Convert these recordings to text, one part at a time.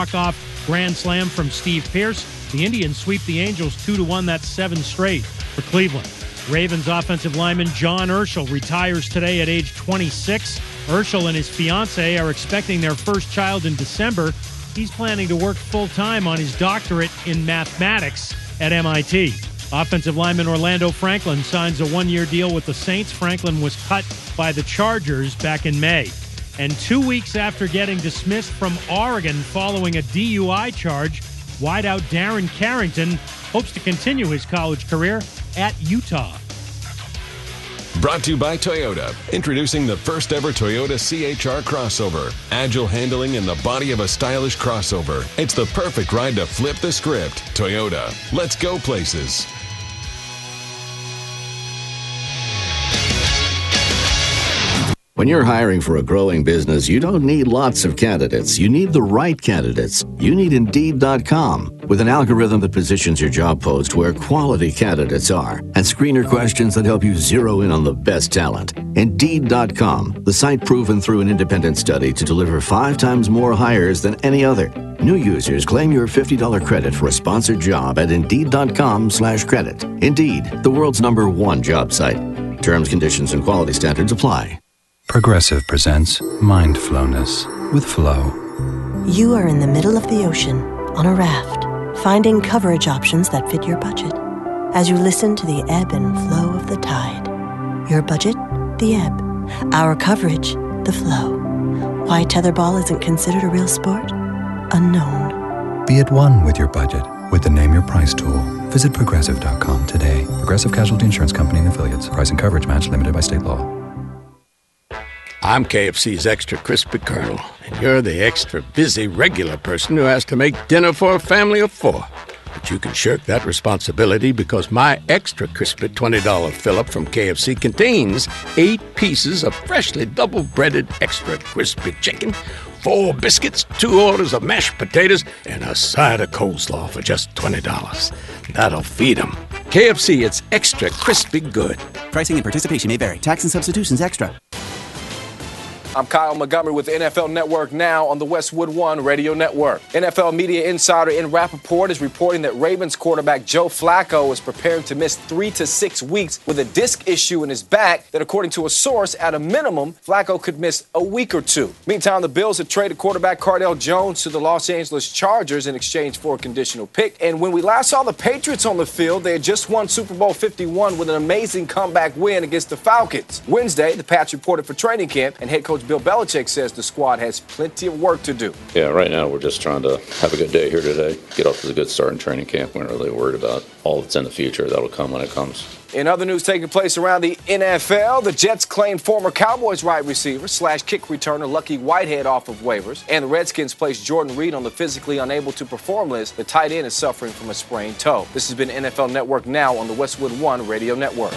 walk-off grand slam from Steve Pearce. The Indians sweep the Angels 2-1. That's 7 straight for Cleveland. Ravens offensive lineman John Urschel retires today at age 26. Urschel and his fiancée are expecting their first child in December. He's planning to work full-time on his doctorate in mathematics at MIT. Offensive lineman Orlando Franklin signs a 1-year deal with the Saints. Franklin was cut by the Chargers back in May. And 2 weeks after getting dismissed from Oregon following a DUI charge, wideout Darren Carrington hopes to continue his college career at Utah. Brought to you by Toyota. Introducing the first ever Toyota CHR crossover. Agile handling in the body of a stylish crossover. It's the perfect ride to flip the script. Toyota. Let's go places. When you're hiring for a growing business, you don't need lots of candidates. You need the right candidates. You need Indeed.com. With an algorithm that positions your job post where quality candidates are and screener questions that help you zero in on the best talent. Indeed.com, the site proven through an independent study to deliver 5 times more hires than any other. New users claim your $50 credit for a sponsored job at Indeed.com/credit. Indeed, the world's #1 job site. Terms, conditions, and quality standards apply. Progressive presents Mindfulness with Flow. You are in the middle of the ocean on a raft, finding coverage options that fit your budget. As you listen to the ebb and flow of the tide. Your budget, the ebb. Our coverage, the flow. Why tetherball isn't considered a real sport? Unknown. Be at one with your budget with the Name Your Price tool. Visit Progressive.com today. Progressive Casualty Insurance Company and Affiliates. Price and coverage match limited by state law. I'm KFC's Extra Crispy Colonel, and you're the extra busy regular person who has to make dinner for a family of 4. But you can shirk that responsibility because my Extra Crispy $20 fill-up from KFC contains 8 pieces of freshly double-breaded extra crispy chicken, 4 biscuits, 2 orders of mashed potatoes, and a side of coleslaw for just $20. That'll feed 'em. KFC, it's extra crispy good. Pricing and participation may vary. Tax and substitutions extra. I'm Kyle Montgomery with the NFL Network Now on the Westwood One Radio Network. NFL media insider Ian Rappaport is reporting that Ravens quarterback Joe Flacco is preparing to miss 3 to 6 weeks with a disc issue in his back that, according to a source, at a minimum, Flacco could miss a week or 2. Meantime, the Bills have traded quarterback Cardale Jones to the Los Angeles Chargers in exchange for a conditional pick. And when we last saw the Patriots on the field, they had just won Super Bowl 51 with an amazing comeback win against the Falcons. Wednesday, the Pats reported for training camp, and head coach Bill Belichick says the squad has plenty of work to do. Yeah, right now we're just trying to have a good day here today, get off to a good start in training camp. We're not really worried about all that's in the future. That'll come when it comes. In other news taking place around the NFL, the Jets claimed former Cowboys wide receiver / kick returner Lucky Whitehead off of waivers, and the Redskins placed Jordan Reed on the physically unable to perform list. The tight end is suffering from a sprained toe. This has been NFL Network Now on the Westwood One Radio Network.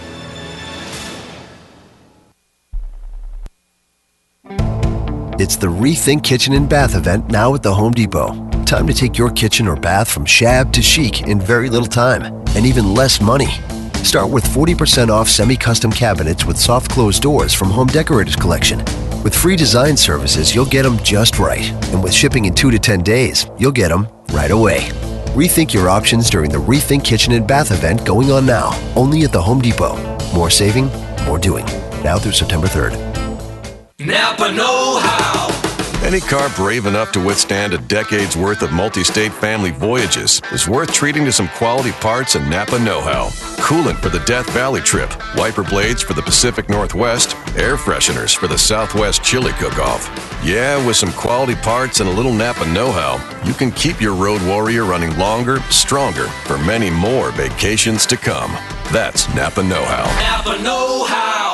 It's the Rethink Kitchen and Bath event now at the Home Depot. Time to take your kitchen or bath from shab to chic in very little time and even less money. Start with 40% off semi-custom cabinets with soft closed doors from Home Decorators Collection. With free design services, you'll get them just right. And with shipping in 2 to 10 days, you'll get them right away. Rethink your options during the Rethink Kitchen and Bath event going on now, only at the Home Depot. More saving, more doing. Now through September 3rd. Napa know-how. Any car brave enough to withstand a decade's worth of multi-state family voyages is worth treating to some quality parts and Napa know-how. Coolant for the Death Valley trip, wiper blades for the Pacific Northwest, air fresheners for the Southwest chili cook-off. Yeah, with some quality parts and a little Napa know-how, you can keep your road warrior running longer, stronger, for many more vacations to come. That's Napa know-how. Napa know-how.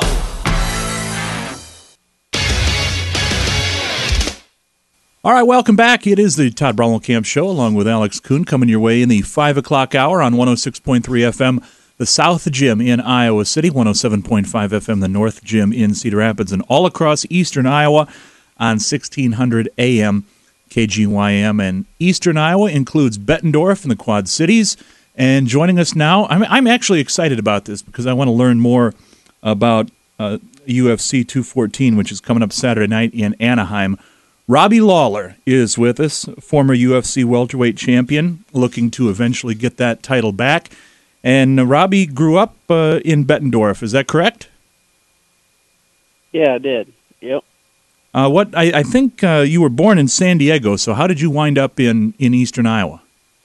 All right, welcome back. It is the Todd Brownell Camp Show, along with Alex Kuhn, coming your way in the 5 o'clock hour on 106.3 FM, the South Gym in Iowa City, 107.5 FM, the North Gym in Cedar Rapids, and all across eastern Iowa on 1600 AM KGYM. And eastern Iowa includes Bettendorf and the Quad Cities. And joining us now, I'm actually excited about this because I want to learn more about UFC 214, which is coming up Saturday night in Anaheim. Robbie Lawler is with us, former UFC welterweight champion, looking to eventually get that title back. And Robbie grew up in Bettendorf, is that correct? Yeah, I did. Yep. I think you were born in San Diego, so how did you wind up in eastern Iowa?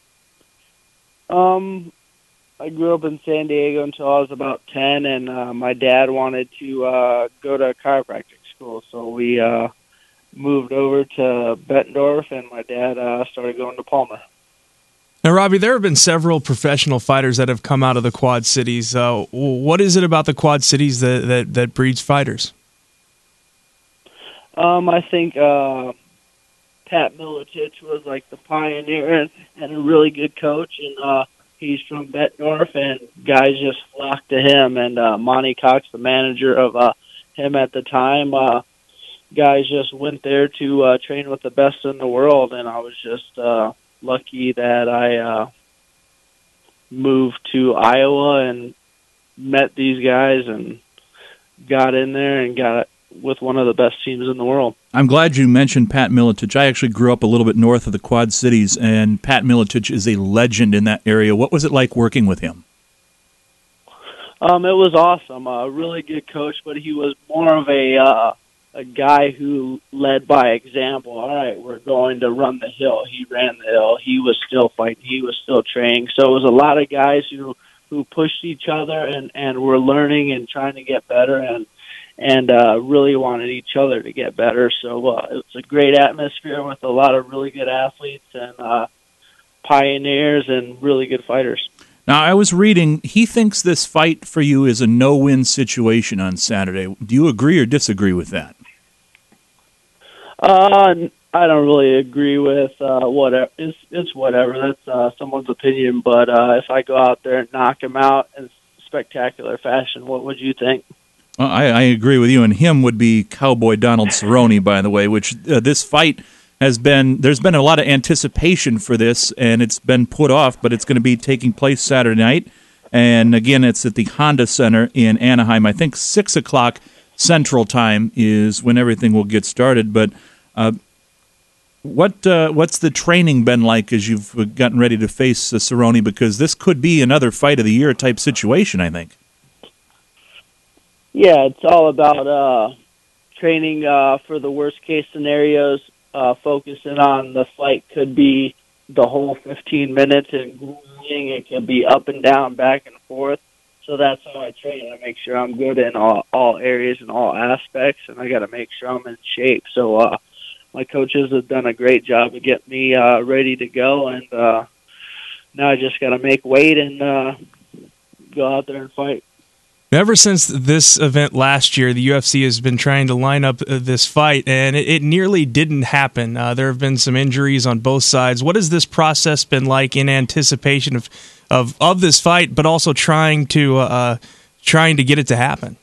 I grew up in San Diego until I was about 10, and my dad wanted to go to chiropractic school, so we moved over to Bettendorf, and my dad started going to Palmer. Now, Robbie, there have been several professional fighters that have come out of the Quad Cities. What is it about the Quad Cities that breeds fighters? I think Pat Miletich was like the pioneer and a really good coach, and he's from Bettendorf, and guys just flocked to him. And Monty Cox, the manager of him at the time, guys just went there to train with the best in the world, and I was just lucky that I moved to Iowa and met these guys and got in there and got with one of the best teams in the world. I'm glad you mentioned Pat Miletich. I actually grew up a little bit north of the Quad Cities, and Pat Miletich is a legend in that area. What was it like working with him? It was awesome. A really good coach, but he was more of a guy who led by example. All right, we're going to run the hill. He ran the hill. He was still fighting. He was still training. So it was a lot of guys who pushed each other and were learning and trying to get better and really wanted each other to get better. So it's a great atmosphere with a lot of really good athletes and pioneers and really good fighters. Now, I was reading, he thinks this fight for you is a no-win situation on Saturday. Do you agree or disagree with that? I don't really agree with whatever. It's whatever. That's someone's opinion. But if I go out there and knock him out in spectacular fashion, what would you think? Well, I agree with you, and him would be Cowboy Donald Cerrone, by the way, which this fight there's been a lot of anticipation for this, and it's been put off, but it's going to be taking place Saturday night. And again, it's at the Honda Center in Anaheim. I think 6 o'clock Central Time is when everything will get started. But what's the training been like as you've gotten ready to face Cerrone? Because this could be another fight of the year type situation, I think. Yeah, it's all about training for the worst case scenarios, focusing on the fight could be the whole 15 minutes and grueling. It could be up and down, back and forth. So that's how I train. I make sure I'm good in all areas and all aspects, and I got to make sure I'm in shape. So my coaches have done a great job of getting me ready to go, and now I just got to make weight and go out there and fight. Ever since this event last year, the UFC has been trying to line up this fight, and it nearly didn't happen. There have been some injuries on both sides. What has this process been like in anticipation of this fight, but also trying to get it to happen?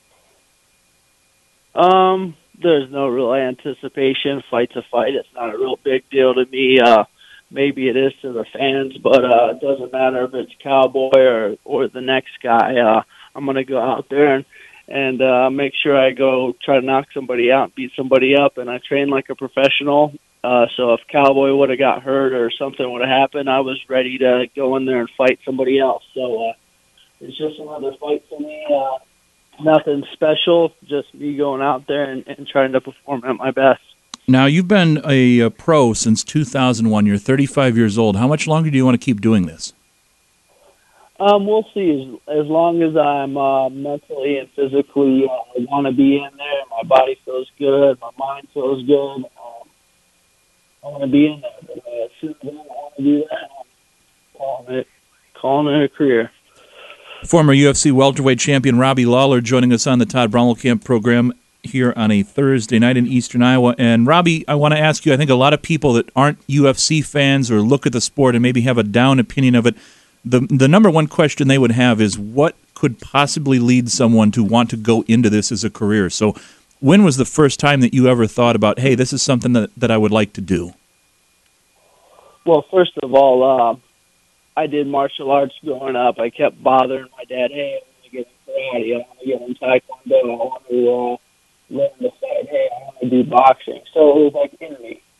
There's no real anticipation. Fight's a fight. It's not a real big deal to me. Maybe it is to the fans, but it doesn't matter if it's Cowboy or the next guy. I'm going to go out there and make sure I go try to knock somebody out, beat somebody up, and I train like a professional. So if Cowboy would have got hurt or something would have happened, I was ready to go in there and fight somebody else. So it's just another fight for me. Nothing special, just me going out there and trying to perform at my best. Now, you've been a pro since 2001. You're 35 years old. How much longer do you want to keep doing this? We'll see. As long as I'm mentally and physically, I want to be in there. My body feels good. My mind feels good. I want to be in there. But as soon as I don't want to do that, I'm calling it a career. Former UFC welterweight champion Robbie Lawler joining us on the Todd Brommelkamp program here on a Thursday night in Eastern Iowa. And Robbie, I want to ask you, I think a lot of people that aren't UFC fans or look at the sport and maybe have a down opinion of it, the number one question they would have is what could possibly lead someone to want to go into this as a career? So when was the first time that you ever thought about, hey, this is something that I would like to do? Well, first of all, I did martial arts growing up. I kept bothering my dad, hey, I want to get in karate, I want to get in taekwondo, I want to learn to fight, hey, I want to do boxing. So it was like in me.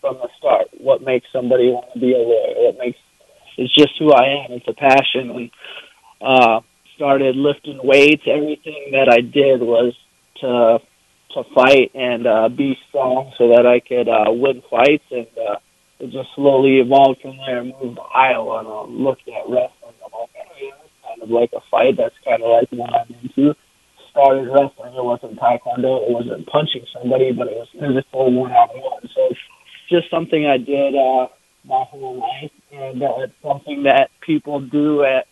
from the start. What makes somebody want to be a lawyer? It's just who I am. It's a passion. And started lifting weights. Everything that I did was to fight and be strong so that I could win fights. And it just slowly evolved from there. I moved to Iowa and looked at wrestling. I'm like, oh, yeah, it's kind of like a fight. That's kind of like what I'm into. Started wrestling. It wasn't taekwondo. It wasn't punching somebody, but it was physical one-on-one. So it's just something I did my whole life, and it's something that people do at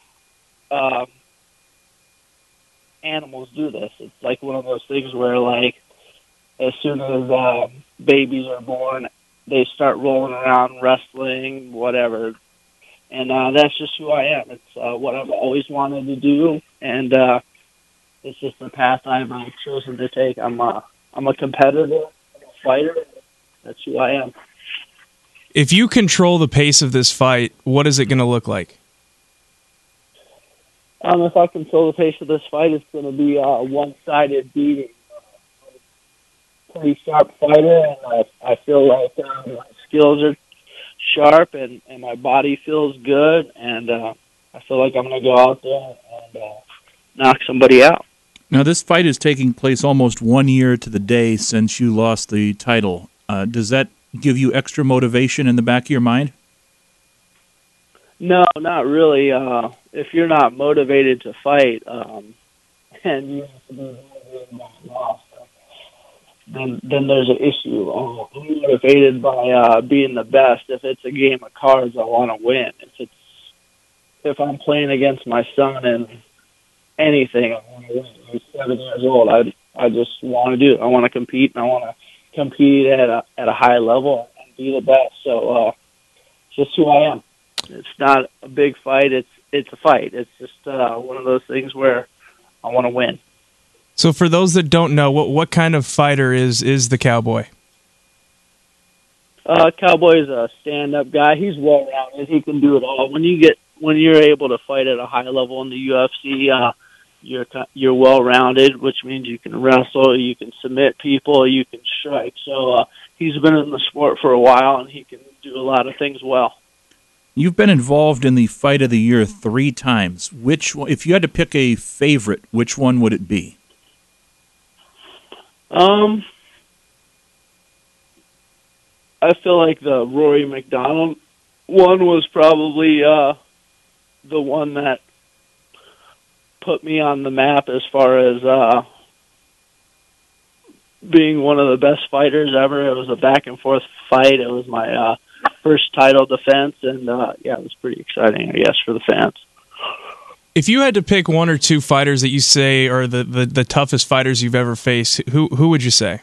animals do this. It's like one of those things where, like, as soon as babies are born, they start rolling around, wrestling, whatever. And that's just who I am. It's what I've always wanted to do, and it's just the path I've chosen to take. I'm a competitor, I'm a fighter. That's who I am. If you control the pace of this fight, what is it going to look like? If I control the pace of this fight, it's going to be a one-sided beating. Pretty sharp fighter, and I feel like my skills are sharp, and my body feels good, and I feel like I'm going to go out there and knock somebody out. Now, this fight is taking place almost 1 year to the day since you lost the title. Does that give you extra motivation in the back of your mind? No, not really. If you're not motivated to fight, and you have to be motivated by loss, then there's an issue. I'm motivated by being the best. If it's a game of cards, I want to win. If I'm playing against my son and anything, I want to win. He's 7 years old. I just want to do it. I want to compete, and I want to compete at a high level and be the best. So it's just who I am. It's not a big fight. It's a fight. It's just one of those things where I want to win. So for those that don't know, what kind of fighter is the Cowboy? Cowboy is a stand-up guy. He's well-rounded. He can do it all. When you're able to fight at a high level in the UFC, you're well-rounded, which means you can wrestle, you can submit people, you can strike. So he's been in the sport for a while, and he can do a lot of things well. You've been involved in the Fight of the Year 3 times. If you had to pick a favorite, which one would it be? I feel like the Rory McDonald one was probably the one that put me on the map as far as being one of the best fighters ever. It was a back-and-forth fight. It was my first title defense, and it was pretty exciting, I guess, for the fans. If you had to pick one or two fighters that you say are the toughest fighters you've ever faced, who would you say?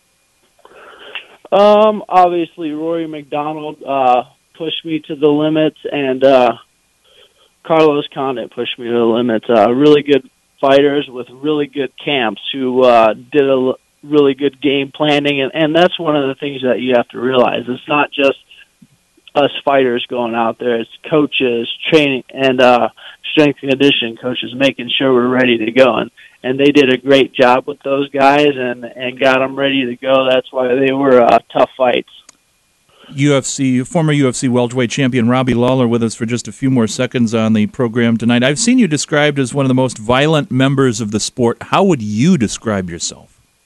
Obviously, Rory McDonald pushed me to the limits, and Carlos Condit pushed me to the limits. Really good fighters with really good camps who did a really good game planning, and that's one of the things that you have to realize. It's not just us fighters going out there. It's coaches, training, and strength and conditioning coaches making sure we're ready to go. And they did a great job with those guys and got them ready to go. That's why they were tough fights. Former UFC welterweight champion Robbie Lawler with us for just a few more seconds on the program tonight. I've seen you described as one of the most violent members of the sport. How would you describe yourself?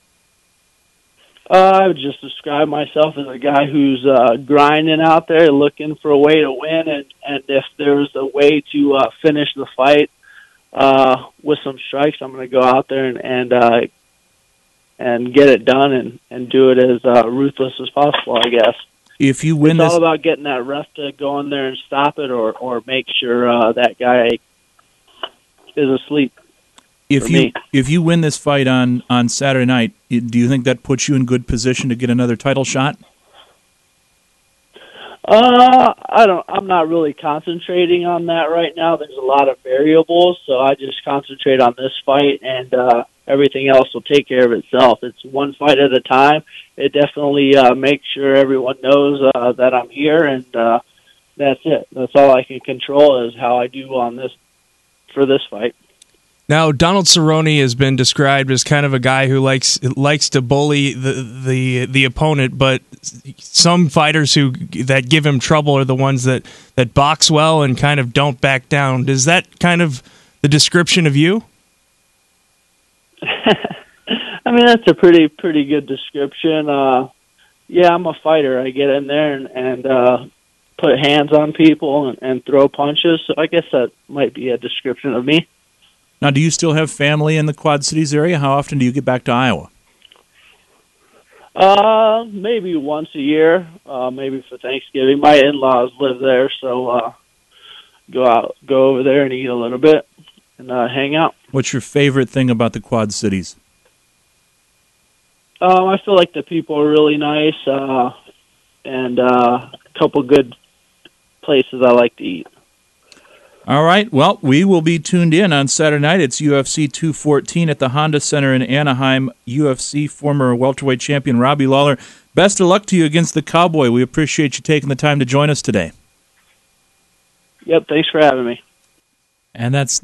I would just describe myself as a guy who's grinding out there, looking for a way to win, and if there's a way to finish the fight with some strikes, I'm going to go out there and get it done and do it as ruthless as possible, I guess. If you win, it's all about getting that ref to go in there and stop it, or make sure that guy is asleep. If you win this fight on Saturday night, do you think that puts you in good position to get another title shot? I'm not really concentrating on that right now. There's a lot of variables, so I just concentrate on this fight, and everything else will take care of itself. It's one fight at a time. It definitely makes sure everyone knows that I'm here, and that's it. That's all I can control is how I do on this for this fight. Now, Donald Cerrone has been described as kind of a guy who likes to bully the opponent, but some fighters that give him trouble are the ones that box well and kind of don't back down. Is that kind of the description of you? I mean, that's a pretty good description. Yeah, I'm a fighter. I get in there and put hands on people and throw punches. So I guess that might be a description of me. Now, do you still have family in the Quad Cities area? How often do you get back to Iowa? Maybe once a year, maybe for Thanksgiving. My in-laws live there, so go over there and eat a little bit and hang out. What's your favorite thing about the Quad Cities? I feel like the people are really nice, and a couple good places I like to eat. All right. Well, we will be tuned in on Saturday night. It's UFC 214 at the Honda Center in Anaheim. UFC former welterweight champion Robbie Lawler. Best of luck to you against the Cowboy. We appreciate you taking the time to join us today. Yep. Thanks for having me. And that's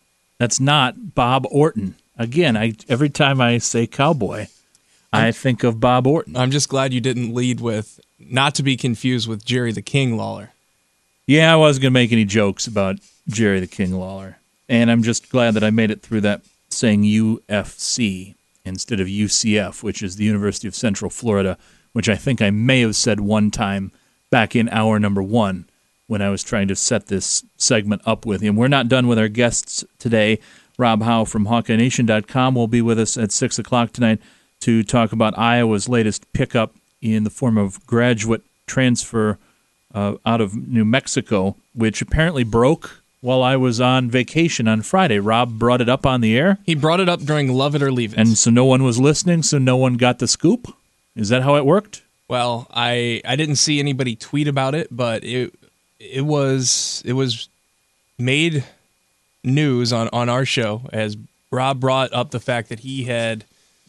not Bob Orton. Again, every time I say Cowboy, I think of Bob Orton. I'm just glad you didn't lead with, not to be confused with Jerry the King Lawler. Yeah, I wasn't going to make any jokes about Jerry the King Lawler. And I'm just glad that I made it through that saying UFC instead of UCF, which is the University of Central Florida, which I think I may have said one time back in hour number 1 when I was trying to set this segment up with him. We're not done with our guests today. Rob Howe from HawkeyeNation.com will be with us at 6 o'clock tonight to talk about Iowa's latest pickup in the form of graduate transfer out of New Mexico, which apparently broke while I was on vacation on Friday. Rob brought it up on the air. He brought it up during Love It or Leave It. And so no one was listening, so no one got the scoop? Is that how it worked? Well, I didn't see anybody tweet about it, but it was made news on our show as Rob brought up the fact that he had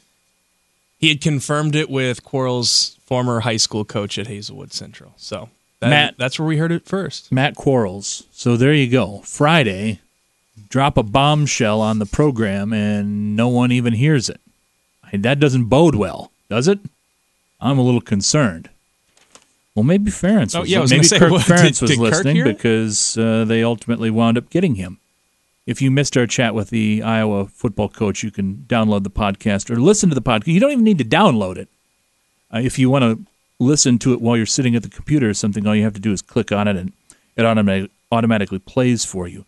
confirmed it with Quarles' former high school coach at Hazelwood Central. So that's where we heard it first. Matt Quarles. So there you go. Friday, drop a bombshell on the program, and no one even hears it. That doesn't bode well, does it? I'm a little concerned. Well, maybe Ferentz was, maybe Kirk Ferentz was listening because they ultimately wound up getting him. If you missed our chat with the Iowa football coach, you can download the podcast or listen to the podcast. You don't even need to download it. If you want to listen to it while you're sitting at the computer or something, all you have to do is click on it, and it automatically plays for you.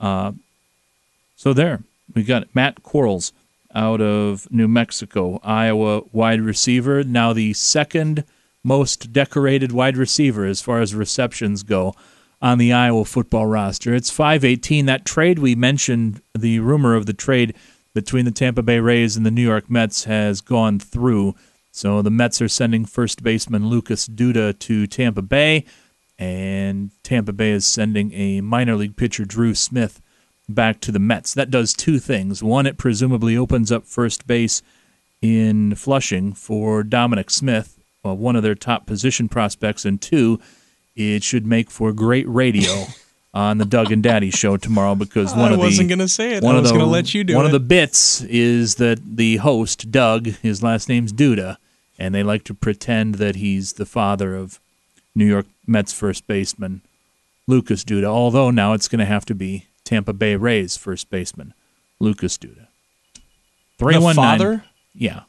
So there, we got Matt Quarles out of New Mexico, Iowa wide receiver, now the second most decorated wide receiver as far as receptions go on the Iowa football roster. It's 5:18. That trade we mentioned, the rumor of the trade between the Tampa Bay Rays and the New York Mets has gone through. So the Mets are sending first baseman Lucas Duda to Tampa Bay, and Tampa Bay is sending a minor league pitcher, Drew Smith, back to the Mets. That does two things. One, it presumably opens up first base in Flushing for Dominic Smith, one of their top position prospects, and two, it should make for great radio on the Doug and Daddy show tomorrow because I wasn't going to say it. I was going to let you do it. One of the bits is that the host, Doug, his last name's Duda, and they like to pretend that he's the father of New York Mets first baseman Lucas Duda, although now it's going to have to be Tampa Bay Rays first baseman Lucas Duda. 319. The father? Yeah.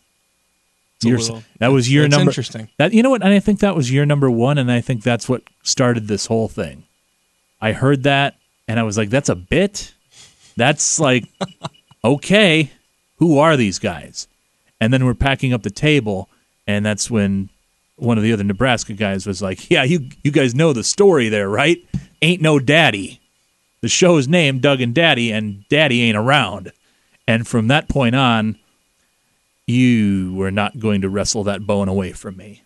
That was year number. Interesting. You know what? And I think that was year number 1, and I think that's what started this whole thing. I heard that, and I was like, "That's a bit. That's like, okay, who are these guys?" And then we're packing up the table, and that's when one of the other Nebraska guys was like, "Yeah, you guys know the story there, right? Ain't no daddy. The show's named Doug and Daddy, and Daddy ain't around." And from that point on, you were not going to wrestle that bone away from me.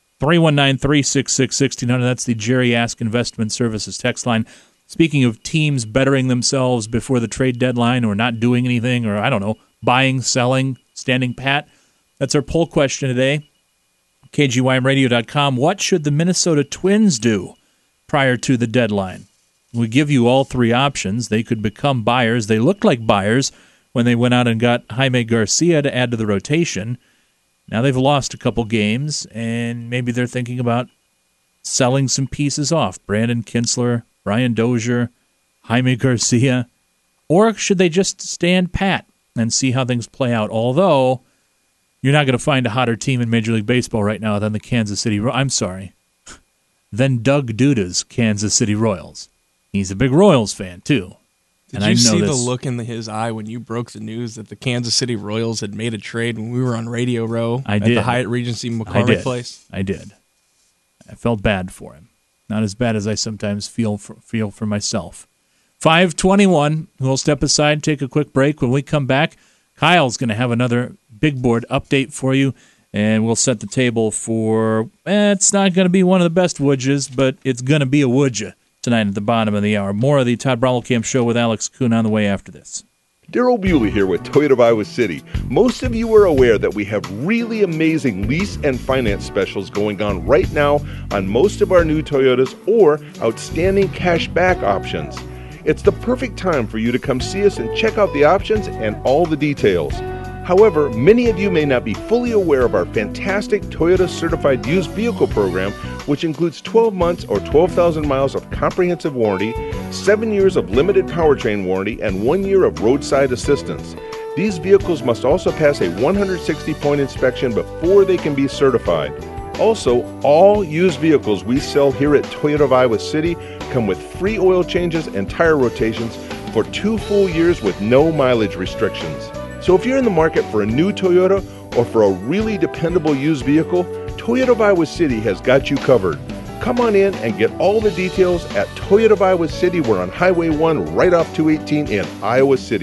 319-366-1600, that's the Jerry Ask Investment Services text line. Speaking of teams bettering themselves before the trade deadline or not doing anything or, I don't know, buying, selling, standing pat, that's our poll question today. KGYMradio.com, what should the Minnesota Twins do prior to the deadline? We give you all three options. They could become buyers. They look like buyers when they went out and got Jaime Garcia to add to the rotation. Now they've lost a couple games, and maybe they're thinking about selling some pieces off. Brandon Kinsler, Brian Dozier, Jaime Garcia. Or should they just stand pat and see how things play out? Although, you're not going to find a hotter team in Major League Baseball right now than the Kansas City than Doug Duda's Kansas City Royals. He's a big Royals fan, too. Did you see the look in his eye when you broke the news that the Kansas City Royals had made a trade when we were on Radio Row at the Hyatt Regency McCormick Place? I did. I felt bad for him. Not as bad as I sometimes feel for myself. 5:21. We'll step aside, take a quick break. When we come back, Kyle's going to have another big board update for you, and we'll set the table for, it's not going to be one of the best woodjas, but it's going to be a woodja tonight at the bottom of the hour. More of the Todd Camp Show with Alex Kuhn on the way after this. Daryl Bewley here with Toyota of Iowa City. Most of you are aware that we have really amazing lease and finance specials going on right now on most of our new Toyotas or outstanding cash back options. It's the perfect time for you to come see us and check out the options and all the details. However, many of you may not be fully aware of our fantastic Toyota Certified Used Vehicle Program, which includes 12 months or 12,000 miles of comprehensive warranty, 7 years of limited powertrain warranty, and 1 year of roadside assistance. These vehicles must also pass a 160-point inspection before they can be certified. Also, all used vehicles we sell here at Toyota of Iowa City come with free oil changes and tire rotations for 2 full years with no mileage restrictions. So if you're in the market for a new Toyota or for a really dependable used vehicle, Toyota of Iowa City has got you covered. Come on in and get all the details at Toyota of Iowa City. We're on Highway 1 right off 218 in Iowa City.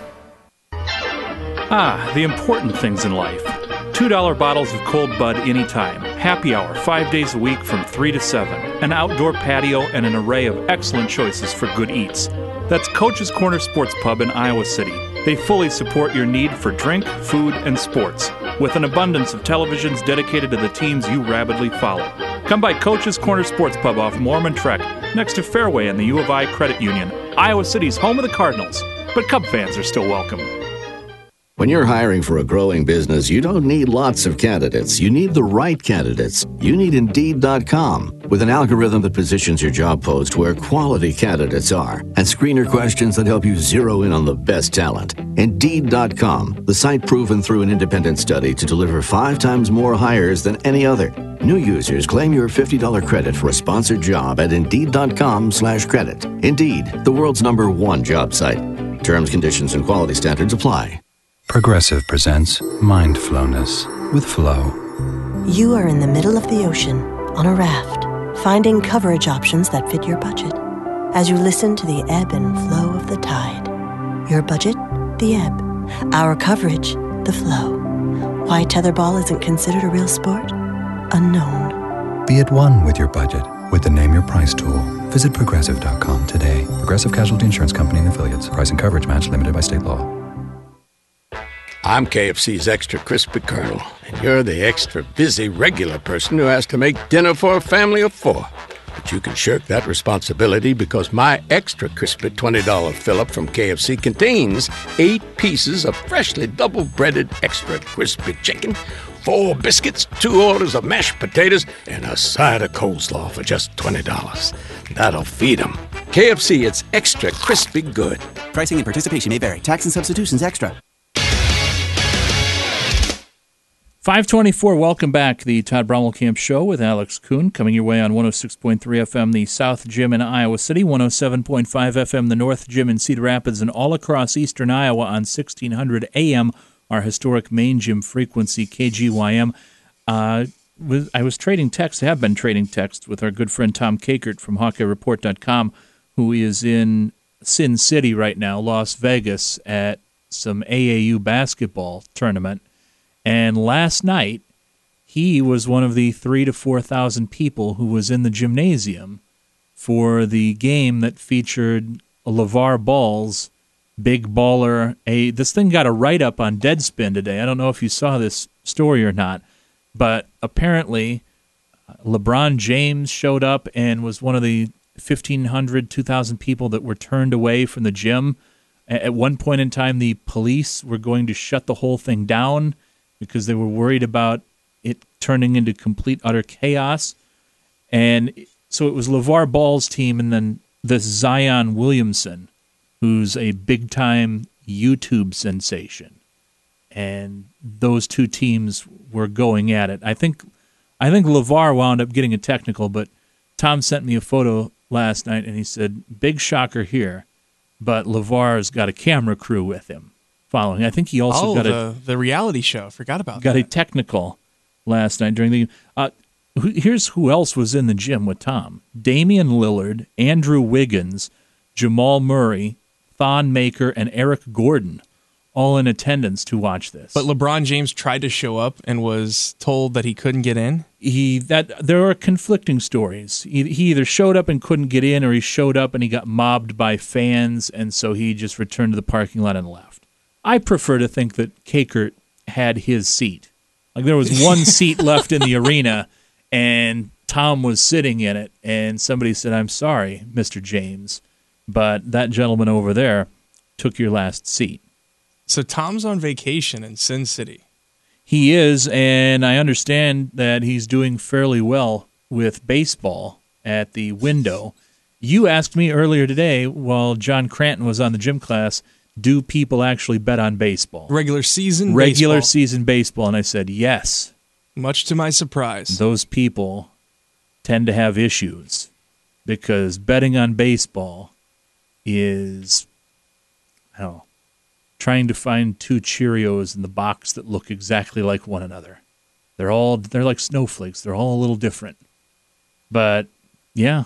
The important things in life. $2 bottles of cold Bud anytime. Happy hour 5 days a week from 3 to 7. An outdoor patio and an array of excellent choices for good eats. That's Coach's Corner Sports Pub in Iowa City. They fully support your need for drink, food, and sports, with an abundance of televisions dedicated to the teams you rabidly follow. Come by Coach's Corner Sports Pub off Mormon Trek, next to Fairway and the U of I Credit Union, Iowa City's home of the Cardinals. But Cub fans are still welcome. When you're hiring for a growing business, you don't need lots of candidates. You need the right candidates. You need Indeed.com. With an algorithm that positions your job post where quality candidates are and screener questions that help you zero in on the best talent. Indeed.com, the site proven through an independent study to deliver 5 times more hires than any other. New users claim your $50 credit for a sponsored job at Indeed.com/credit. Indeed, the world's #1 job site. Terms, conditions, and quality standards apply. Progressive presents Mindflowness with Flow. You are in the middle of the ocean on a raft, finding coverage options that fit your budget. As you listen to the ebb and flow of the tide. Your budget? The ebb. Our coverage? The flow. Why tetherball isn't considered a real sport? Unknown. Be at one with your budget with the Name Your Price tool. Visit Progressive.com today. Progressive Casualty Insurance Company and Affiliates. Price and coverage match limited by state law. I'm KFC's Extra Crispy Colonel, and you're the extra busy regular person who has to make dinner for a family of 4. But you can shirk that responsibility because my Extra Crispy $20 fill-up from KFC contains 8 pieces of freshly double-breaded extra crispy chicken, 4 biscuits, 2 orders of mashed potatoes, and a side of coleslaw for just $20. That'll feed 'em. KFC, it's extra crispy good. Pricing and participation may vary. Tax and substitutions extra. 524, welcome back. The Todd Camp Show with Alex Kuhn, coming your way on 106.3 FM, the South Gym in Iowa City, 107.5 FM, the North Gym in Cedar Rapids, and all across eastern Iowa on 1600 AM, our historic main gym frequency, KGYM. I was trading texts, have been trading texts with our good friend Tom Kakert from HawkeyeReport.com, who is in Sin City right now, Las Vegas, at some AAU basketball tournament. And last night, he was one of the 3,000 to 4,000 people who was in the gymnasium for the game that featured LeVar Ball's Big Baller. This thing got a write-up on Deadspin today. I don't know if you saw this story or not, but apparently LeBron James showed up and was one of the 1,500, 2,000 people that were turned away from the gym At one point in time, the police were going to shut the whole thing down because they were worried about it turning into complete, utter chaos. And so it was LeVar Ball's team and then this Zion Williamson, who's a big-time YouTube sensation. And those two teams were going at it. I think LeVar wound up getting a technical, but Tom sent me a photo last night, and he said, big shocker here, but LeVar's got a camera crew with him following. I think he also got the reality show. Forgot about got that. a technical last night during the here's who else was in the gym with Tom. Damian Lillard, Andrew Wiggins, Jamal Murray, Thon Maker, and Eric Gordon, all in attendance to watch this. But LeBron James tried to show up and was told that he couldn't get in? There are conflicting stories. He either showed up and couldn't get in, or he showed up and he got mobbed by fans, and so he just returned to the parking lot and left. I prefer to think that Kakert had his seat. Like there was one seat left in the arena, and Tom was sitting in it, and somebody said, I'm sorry, Mr. James, but that gentleman over there took your last seat. So Tom's on vacation in Sin City. He is, and I understand that he's doing fairly well with baseball at the window. You asked me earlier today, while John Cranton was on the gym class, do people actually bet on baseball? Regular season baseball, and I said yes. Much to my surprise. Those people tend to have issues because betting on baseball is, trying to find two Cheerios in the box that look exactly like one another. They're like snowflakes. They're all a little different. But yeah,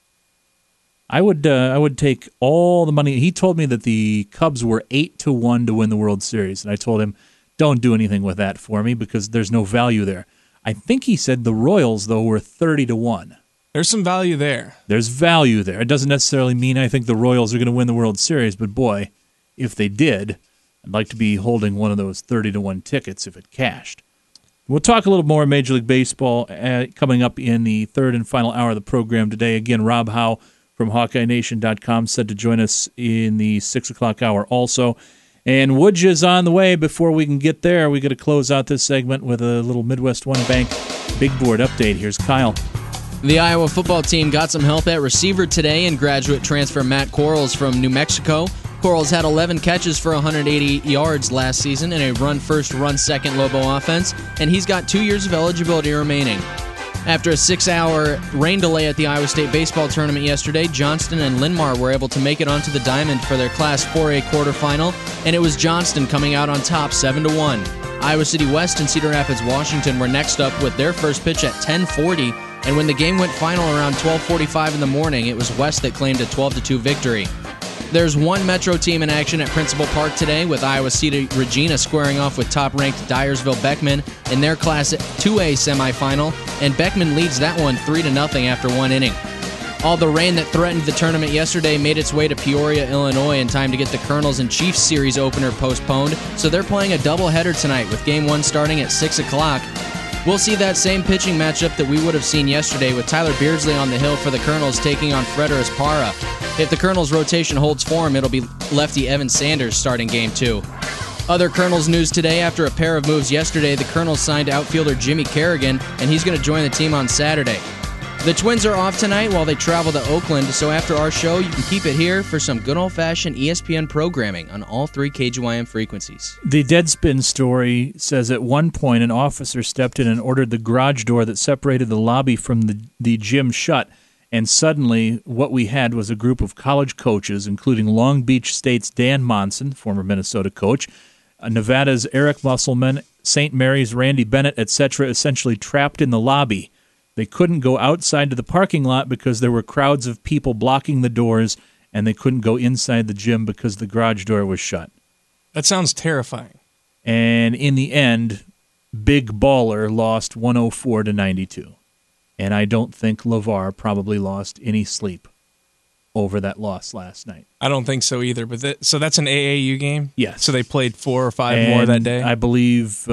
I would take all the money. He told me that the Cubs were 8-1 to win the World Series, and I told him, don't do anything with that for me because there's no value there. I think he said the Royals, though, were 30-1. There's some value there. There's value there. It doesn't necessarily mean I think the Royals are going to win the World Series, but boy, if they did, I'd like to be holding one of those 30-1 tickets if it cashed. We'll talk a little more Major League Baseball coming up in the third and final hour of the program today. Again, Rob Howe from HawkeyeNation.com said to join us in the 6 o'clock hour also. And Woods is on the way. Before we can get there, we got to close out this segment with a little Midwest One Bank big board update. Here's Kyle. The Iowa football team got some help at receiver today in graduate transfer Matt Quarles from New Mexico. Quarles had 11 catches for 180 yards last season in a run-first, run-second Lobo offense, and he's got 2 years of eligibility remaining. After a 6-hour rain delay at the Iowa State baseball tournament yesterday, Johnston and Linmar were able to make it onto the diamond for their Class 4A quarterfinal, and it was Johnston coming out on top 7-1. Iowa City West and Cedar Rapids, Washington were next up with their first pitch at 10:40, and when the game went final around 12:45 in the morning, it was West that claimed a 12-2 victory. There's one Metro team in action at Principal Park today, with Iowa City Regina squaring off with top-ranked Dyersville Beckman in their Class 2A semifinal, and Beckman leads that one 3-0 after one inning. All the rain that threatened the tournament yesterday made its way to Peoria, Illinois in time to get the Colonels and Chiefs series opener postponed, so they're playing a doubleheader tonight with Game 1 starting at 6 o'clock. We'll see that same pitching matchup that we would have seen yesterday with Tyler Beardsley on the hill for the Colonels taking on Frederis Parra. If the Colonels' rotation holds form, it'll be lefty Evan Sanders starting Game 2. Other Colonels news today: after a pair of moves yesterday, the Colonels signed outfielder Jimmy Kerrigan, and he's going to join the team on Saturday. The Twins are off tonight while they travel to Oakland, so after our show, you can keep it here for some good old-fashioned ESPN programming on all three KGYM frequencies. The Deadspin story says at one point an officer stepped in and ordered the garage door that separated the lobby from the gym shut, and suddenly what we had was a group of college coaches, including Long Beach State's Dan Monson, former Minnesota coach, Nevada's Eric Musselman, St. Mary's Randy Bennett, etc., essentially trapped in the lobby. They couldn't go outside to the parking lot because there were crowds of people blocking the doors, and they couldn't go inside the gym because the garage door was shut. That sounds terrifying. And in the end, Big Baller lost 104-92. And I don't think LeVar probably lost any sleep over that loss last night. I don't think so either. But so that's an AAU game? Yes. So they played 4 or 5 more that day? I believe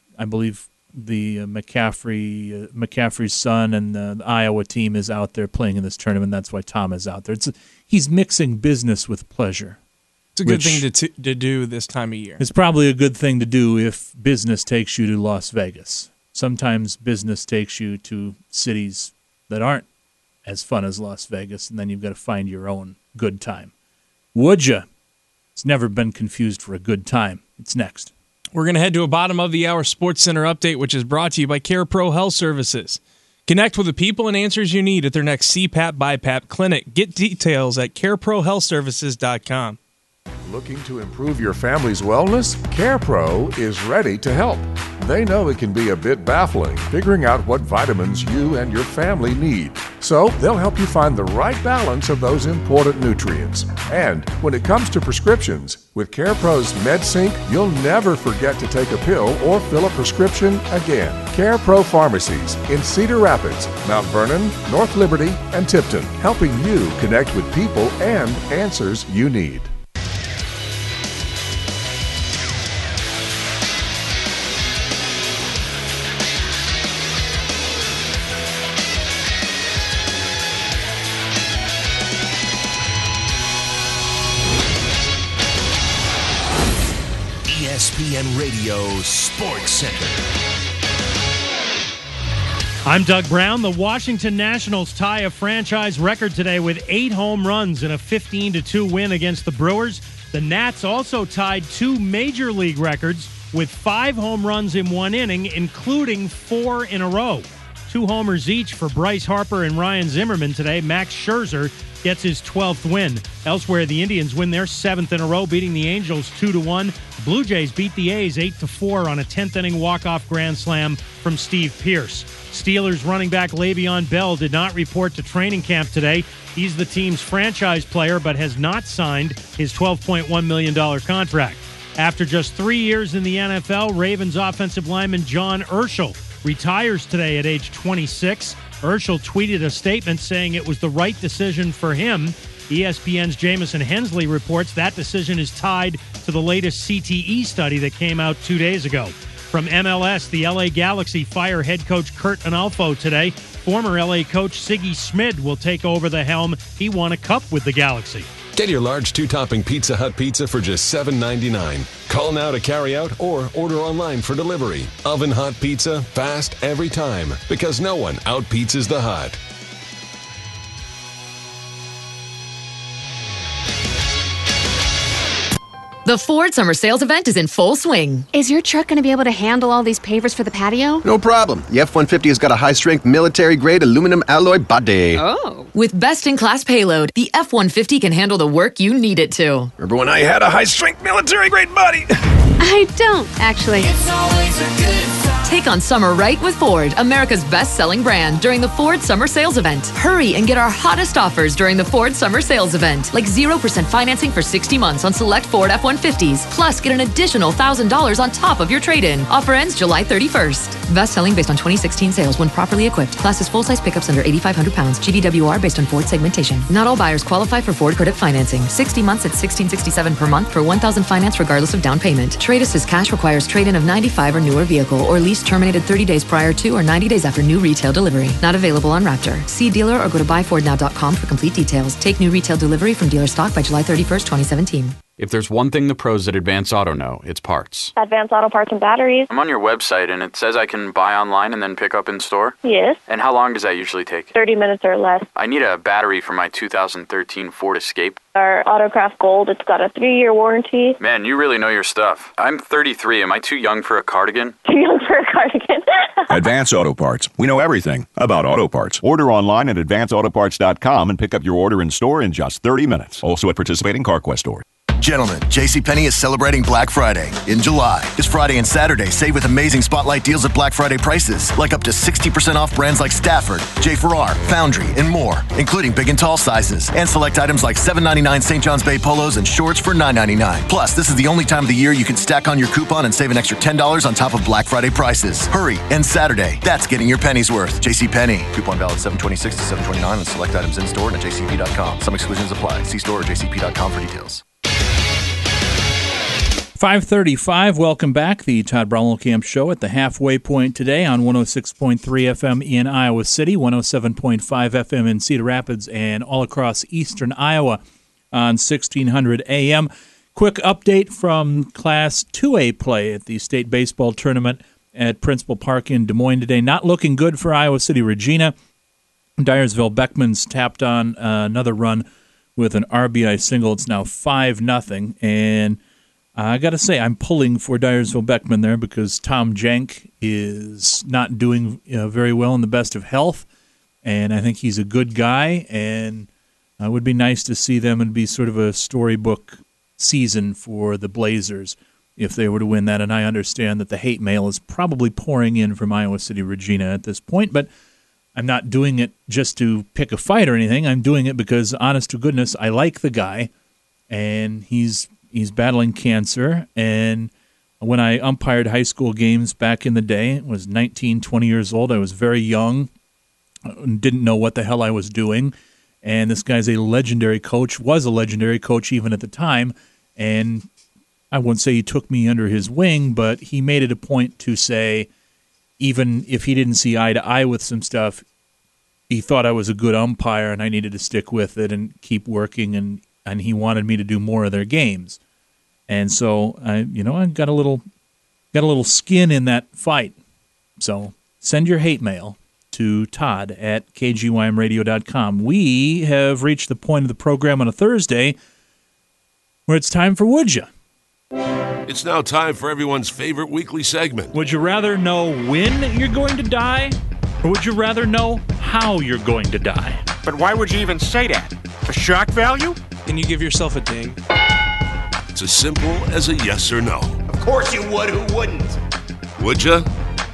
the McCaffrey's son and the Iowa team is out there playing in this tournament. That's why Tom is out there. He's mixing business with pleasure. It's a good thing to do this time of year. It's probably a good thing to do if business takes you to Las Vegas. Sometimes business takes you to cities that aren't as fun as Las Vegas, and then you've got to find your own good time. Would you? It's never been confused for a good time. It's next. We're going to head to a bottom-of-the-hour Sports Center update, which is brought to you by CarePro Health Services. Connect with the people and answers you need at their next CPAP BiPAP clinic. Get details at careprohealthservices.com. Looking to improve your family's wellness? CarePro is ready to help. They know it can be a bit baffling figuring out what vitamins you and your family need. So they'll help you find the right balance of those important nutrients. And when it comes to prescriptions, with CarePro's MedSync, you'll never forget to take a pill or fill a prescription again. CarePro Pharmacies in Cedar Rapids, Mount Vernon, North Liberty, and Tipton, helping you connect with people and answers you need. ESPN Radio Sports Center. I'm Doug Brown. The Washington Nationals tie a franchise record today with 8 home runs in a 15-2 win against the Brewers. The Nats also tied 2 major league records with 5 home runs in 1 inning, including 4 in a row. 2 homers each for Bryce Harper and Ryan Zimmerman today. Max Scherzer gets his 12th win. Elsewhere, the Indians win their 7th in a row, beating the Angels 2-1. The Blue Jays beat the A's 8-4 on a 10th-inning walk-off grand slam from Steve Pearce. Steelers running back Le'Veon Bell did not report to training camp today. He's the team's franchise player, but has not signed his $12.1 million contract. After just 3 years in the NFL, Ravens offensive lineman John Urschel retires today at age 26. Urschel tweeted a statement saying it was the right decision for him. ESPN's Jamison Hensley reports that decision is tied to the latest CTE study that came out 2 days ago. From MLS, the LA Galaxy fire head coach Kurt Analfo today. Former LA coach Siggy Schmid will take over the helm. He won a cup with the Galaxy. Get your large 2-topping Pizza Hut pizza for just $7.99. Call now to carry out or order online for delivery. Oven hot pizza, fast every time, because no one out-pizzas the Hut. The Ford Summer Sales Event is in full swing. Is your truck going to be able to handle all these pavers for the patio? No problem. The F-150 has got a high-strength military-grade aluminum alloy body. Oh. With best-in-class payload, the F-150 can handle the work you need it to. Remember when I had a high-strength military-grade body? I don't, actually. It's always a good time. Take on summer right with Ford, America's best-selling brand, during the Ford Summer Sales Event. Hurry and get our hottest offers during the Ford Summer Sales Event, like 0% financing for 60 months on select Ford F-150s. Plus, get an additional $1,000 on top of your trade-in. Offer ends July 31st. Best selling based on 2016 sales when properly equipped. Class is full-size pickups under 8,500 pounds. GVWR based on Ford segmentation. Not all buyers qualify for Ford credit financing. 60 months at $1,667 per month for $1,000 finance regardless of down payment. Trade assist cash requires trade-in of 95 or newer vehicle or lease terminated 30 days prior to or 90 days after new retail delivery. Not available on Raptor. See dealer or go to buyfordnow.com for complete details. Take new retail delivery from dealer stock by July 31st, 2017. If there's one thing the pros at Advance Auto know, it's parts. Advance Auto Parts and Batteries. I'm on your website, and it says I can buy online and then pick up in store? Yes. And how long does that usually take? 30 minutes or less. I need a battery for my 2013 Ford Escape. Our Autocraft Gold, it's got a 3-year warranty. Man, you really know your stuff. I'm 33. Am I too young for a cardigan? Too young for a cardigan. Advance Auto Parts. We know everything about auto parts. Order online at advanceautoparts.com and pick up your order in store in just 30 minutes. Also at participating CarQuest stores. Gentlemen, JCPenney is celebrating Black Friday in July. This Friday and Saturday, save with amazing spotlight deals at Black Friday prices, like up to 60% off brands like Stafford, J. Farrar, Foundry, and more, including big and tall sizes, and select items like $7.99 St. John's Bay polos and shorts for $9.99. Plus, this is the only time of the year you can stack on your coupon and save an extra $10 on top of Black Friday prices. Hurry, and Saturday, that's getting your pennies worth. JCPenney. Coupon valid 7/26 to 7/29 and select items in store and at jcp.com. Some exclusions apply. See store or jcp.com for details. 5:35. Welcome back. The Todd Brownell-Camp Show at the halfway point today on 106.3 FM in Iowa City, 107.5 FM in Cedar Rapids, and all across eastern Iowa on 1600 AM. Quick update from Class 2A play at the state baseball tournament at Principal Park in Des Moines today. Not looking good for Iowa City Regina. Dyersville Beckman's tapped on another run with an RBI single. It's now 5-0. And I got to say, I'm pulling for Dyersville Beckman there because Tom Jank is not doing very well in the best of health. And I think he's a good guy. And it would be nice to see them and be sort of a storybook season for the Blazers if they were to win that. And I understand that the hate mail is probably pouring in from Iowa City Regina at this point, but I'm not doing it just to pick a fight or anything. I'm doing it because, honest to goodness, I like the guy, and he's battling cancer. And when I umpired high school games back in the day, I was 19, 20 years old. I was very young, didn't know what the hell I was doing. And this guy's a legendary coach, was a legendary coach even at the time. And I wouldn't say he took me under his wing, but he made it a point to say, even if he didn't see eye to eye with some stuff, he thought I was a good umpire and I needed to stick with it and keep working, and he wanted me to do more of their games. And so I got a little skin in that fight. So send your hate mail to Todd at kgymradio.com. We have reached the point of the program on a Thursday where it's time for Would Ya? It's now time for everyone's favorite weekly segment. Would you rather know when you're going to die, or would you rather know how you're going to die? But why would you even say that? For shock value? Can you give yourself a ding? It's as simple as a yes or no. Of course you would. Who wouldn't? Would ya?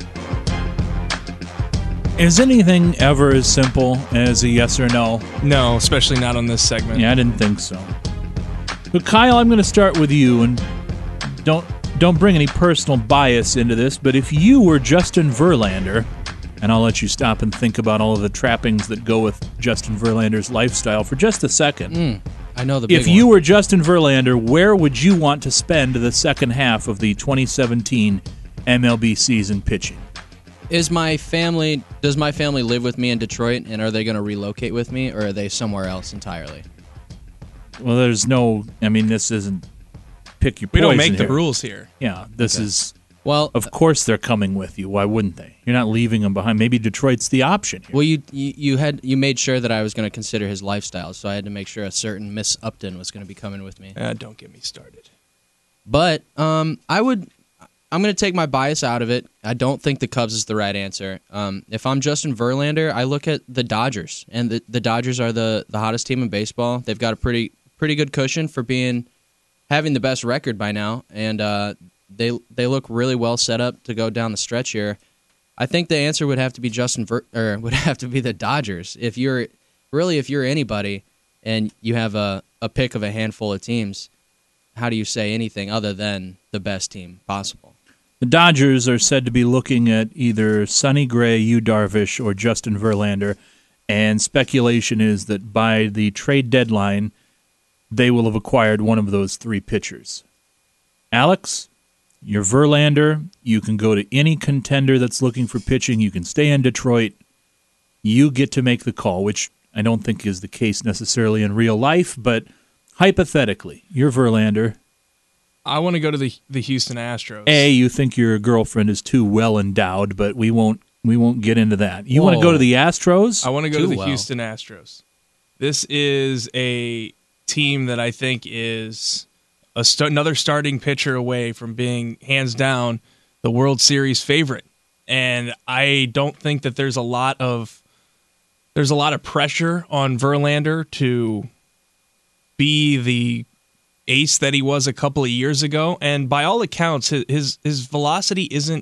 Is anything ever as simple as a yes or no? No, especially not on this segment. Yeah, I didn't think so. But Kyle, I'm going to start with you, and don't bring any personal bias into this, but if you were Justin Verlander, and I'll let you stop and think about all of the trappings that go with Justin Verlander's lifestyle for just a second. I know the big If you were Justin Verlander, where would you want to spend the second half of the 2017 MLB season pitching? Does my family live with me in Detroit, and are they going to relocate with me, or are they somewhere else entirely? Well, this isn't pick your We poison don't make here. the rules here. Yeah, this is... Well, of course they're coming with you. Why wouldn't they? You're not leaving them behind. Maybe Detroit's the option here. Well, you made sure that I was going to consider his lifestyle, so I had to make sure a certain Miss Upton was going to be coming with me. Don't get me started. But I'm going to take my bias out of it. I don't think the Cubs is the right answer. If I'm Justin Verlander, I look at the Dodgers, and the Dodgers are the hottest team in baseball. They've got a pretty good cushion for having the best record by now, and they look really well set up to go down the stretch here. I think the answer would have to be would have to be the Dodgers. If you're anybody and you have a pick of a handful of teams, how do you say anything other than the best team possible? The Dodgers are said to be looking at either Sonny Gray, Yu Darvish, or Justin Verlander, and speculation is that by the trade deadline, they will have acquired one of those three pitchers. Alex, you're Verlander. You can go to any contender that's looking for pitching. You can stay in Detroit. You get to make the call, which I don't think is the case necessarily in real life, but hypothetically, you're Verlander. I want to go to the Houston Astros. You think your girlfriend is too well endowed, but we won't get into that. You want to go to the Astros? I want to go to the Houston Astros. This is a team that I think is another starting pitcher away from being hands down the World Series favorite, and I don't think that there's a lot of pressure on Verlander to be the ace that he was a couple of years ago. And by all accounts, his velocity isn't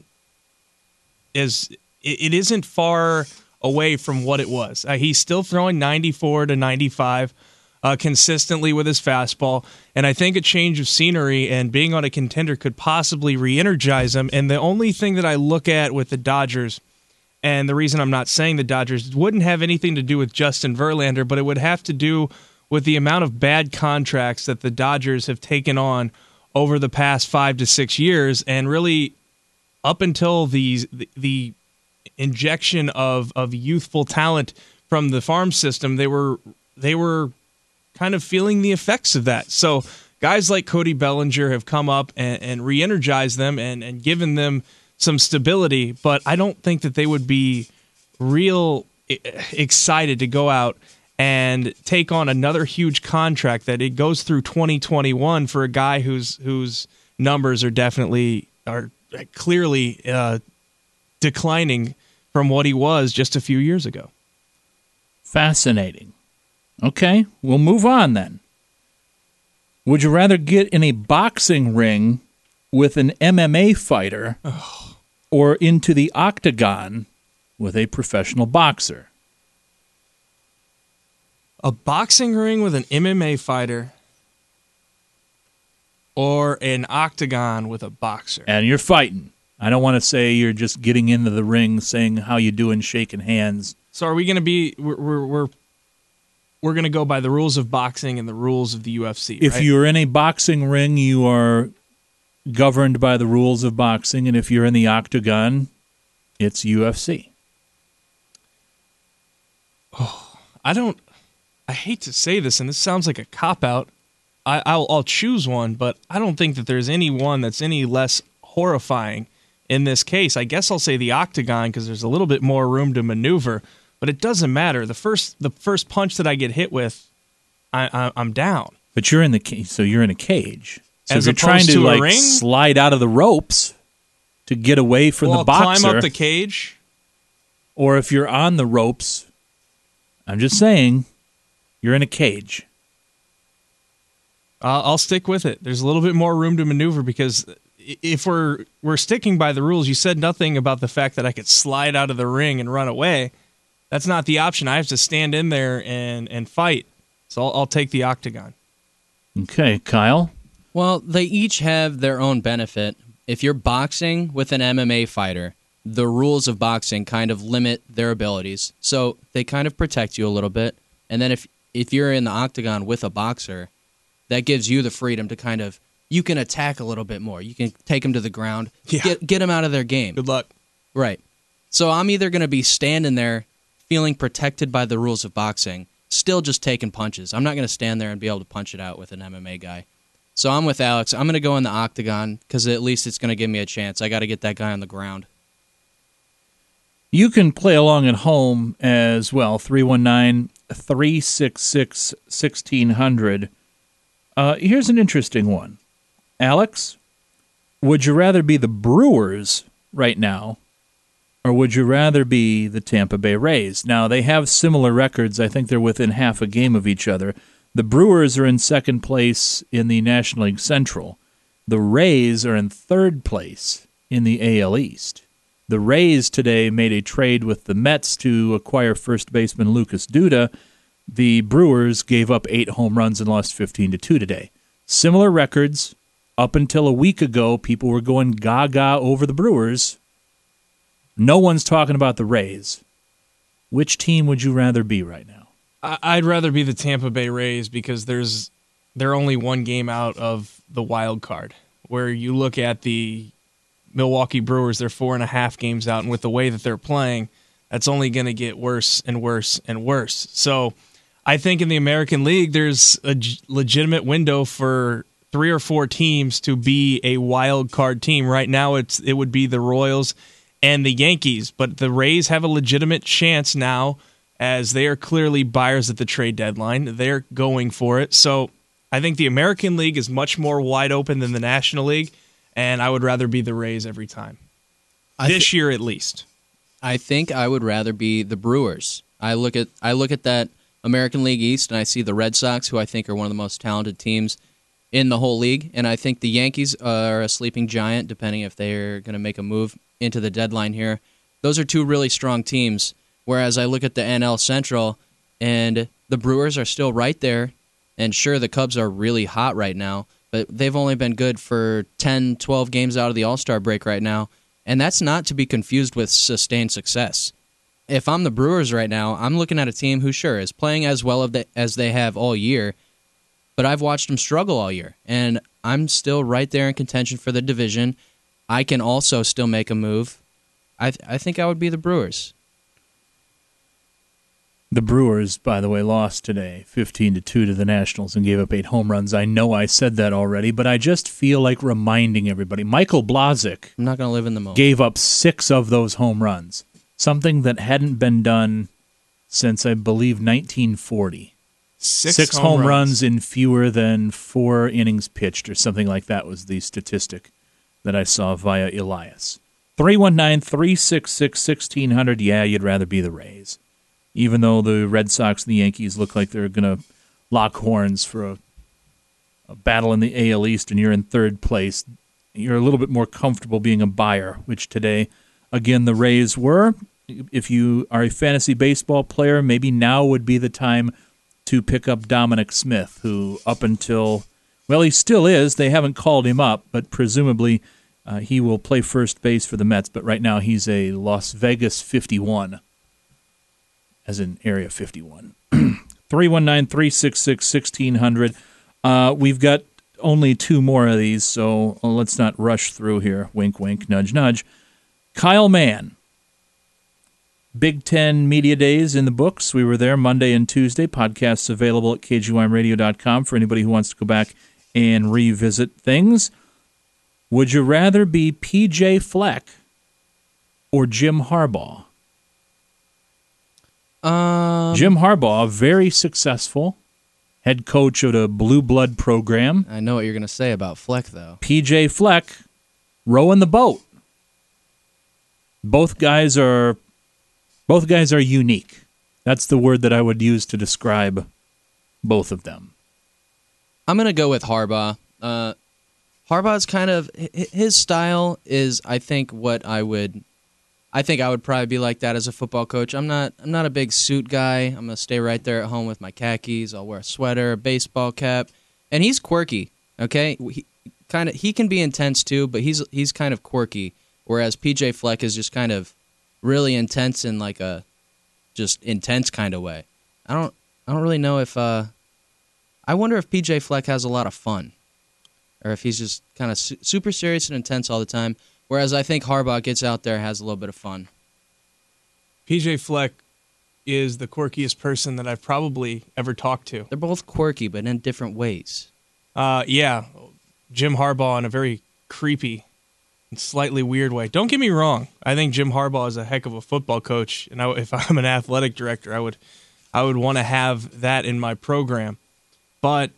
far away from what it was. He's still throwing 94 to 95. Consistently with his fastball, and I think a change of scenery and being on a contender could possibly re-energize him. And the only thing that I look at with the Dodgers, and the reason I'm not saying the Dodgers, wouldn't have anything to do with Justin Verlander, but it would have to do with the amount of bad contracts that the Dodgers have taken on over the past 5 to 6 years, and really up until the injection of youthful talent from the farm system, they were kind of feeling the effects of that. So guys like Cody Bellinger have come up and re-energized them and given them some stability, but I don't think that they would be real excited to go out and take on another huge contract that it goes through 2021 for a guy whose numbers are clearly declining from what he was just a few years ago. Fascinating. Okay, we'll move on then. Would you rather get in a boxing ring with an MMA fighter or into the octagon with a professional boxer? A boxing ring with an MMA fighter or an octagon with a boxer. And you're fighting. I don't want to say you're just getting into the ring saying how you doing, shaking hands. So are we going to be we're going to go by the rules of boxing and the rules of the UFC, If right? you're in a boxing ring, you are governed by the rules of boxing, and if you're in the octagon, it's UFC. I hate to say this, and this sounds like a cop-out. I'll choose one, but I don't think that there's any one that's any less horrifying in this case. I guess I'll say the octagon because there's a little bit more room to maneuver, but it doesn't matter. The first punch that I get hit with, I'm down. But you're in the cage, so you're in a cage. So As if you're trying opposed to to a like ring? slide out of the ropes to get away from the boxer, climb up the cage. or if you're on the ropes, I'm just saying, you're in a cage. I'll stick with it. There's a little bit more room to maneuver because if we're sticking by the rules, you said nothing about the fact that I could slide out of the ring and run away. That's not the option. I have to stand in there and fight. So I'll take the octagon. Okay, Kyle? Well, they each have their own benefit. If you're boxing with an MMA fighter, the rules of boxing kind of limit their abilities. So they kind of protect you a little bit. And then if you're in the octagon with a boxer, that gives you the freedom to kind of, you can attack a little bit more. You can take them to the ground, get them out of their game. Good luck. Right. So I'm either going to be standing there feeling protected by the rules of boxing, still just taking punches. I'm not going to stand there and be able to punch it out with an MMA guy. So I'm with Alex. I'm going to go in the octagon because at least it's going to give me a chance. I got to get that guy on the ground. You can play along at home as well, 319-366-1600. Here's an interesting one. Alex, would you rather be the Brewers right now, or would you rather be the Tampa Bay Rays? Now, they have similar records. I think they're within half a game of each other. The Brewers are in second place in the National League Central. The Rays are in third place in the AL East. The Rays today made a trade with the Mets to acquire first baseman Lucas Duda. The Brewers gave up 8 home runs and lost 15-2 today. Similar records. Up until a week ago, people were going gaga over the Brewers. No one's talking about the Rays. Which team would you rather be right now? I'd rather be the Tampa Bay Rays because they're only one game out of the wild card. Where you look at the Milwaukee Brewers, they're 4.5 games out, and with the way that they're playing, that's only going to get worse and worse and worse. So I think in the American League, there's a legitimate window for 3 or 4 teams to be a wild card team. Right now, it would be the Royals and the Yankees, but the Rays have a legitimate chance now as they are clearly buyers at the trade deadline. They're going for it. So I think the American League is much more wide open than the National League, and I would rather be the Rays every time. This year at least. I think I would rather be the Brewers. I look at that American League East, and I see the Red Sox, who I think are one of the most talented teams in the whole league, and I think the Yankees are a sleeping giant, depending if they're going to make a move into the deadline here. Those are 2 really strong teams, whereas I look at the NL Central, and the Brewers are still right there, and sure, the Cubs are really hot right now, but they've only been good for 10, 12 games out of the All-Star break right now, and that's not to be confused with sustained success. If I'm the Brewers right now, I'm looking at a team who, sure, is playing as well as they have all year, but I've watched them struggle all year, and I'm still right there in contention for the division. I can also still make a move. I think I would be the Brewers. The Brewers, by the way, lost today 15-2 to the Nationals and gave up 8 home runs. I know I said that already, but I just feel like reminding everybody. Michael Blazek I'm not going to live in the moment. Gave up 6 of those home runs, something that hadn't been done since, I believe, 1940. 6 home runs in fewer than 4 innings pitched, or something like that was the statistic that I saw via Elias. 319-366-1600. Yeah, you'd rather be the Rays. Even though the Red Sox and the Yankees look like they're going to lock horns for a battle in the AL East and you're in third place, you're a little bit more comfortable being a buyer, which today, again, the Rays were. If you are a fantasy baseball player, maybe now would be the time to pick up Dominic Smith, who up until, well, he still is. They haven't called him up, but presumably he will play first base for the Mets. But right now he's a Las Vegas 51. As in Area 51. 319-366-1600. We've got only 2 more of these, so let's not rush through here. Wink, wink, nudge, nudge. Kyle Mann. Big Ten Media Days in the books. We were there Monday and Tuesday. Podcasts available at kgymradio.com for anybody who wants to go back and revisit things. Would you rather be P.J. Fleck or Jim Harbaugh? Jim Harbaugh, very successful head coach of the Blue Blood program. I know what you're going to say about Fleck, though. P.J. Fleck, rowing the boat. Both guys are unique. That's the word that I would use to describe both of them. I'm going to go with Harbaugh. Harbaugh's kind of, his style is, I think I would probably be like that as a football coach. I'm not a big suit guy. I'm going to stay right there at home with my khakis. I'll wear a sweater, a baseball cap. And he's quirky, okay? He can be intense too, but he's kind of quirky, whereas PJ Fleck is just kind of really intense in like a just intense kind of way. I don't really know if I wonder if PJ Fleck has a lot of fun or if he's just kind of super serious and intense all the time. Whereas I think Harbaugh gets out there, has a little bit of fun. PJ Fleck is the quirkiest person that I've probably ever talked to. They're both quirky, but in different ways. Yeah, Jim Harbaugh in a very creepy and slightly weird way. Don't get me wrong. I think Jim Harbaugh is a heck of a football coach, and if I'm an athletic director, I would want to have that in my program. But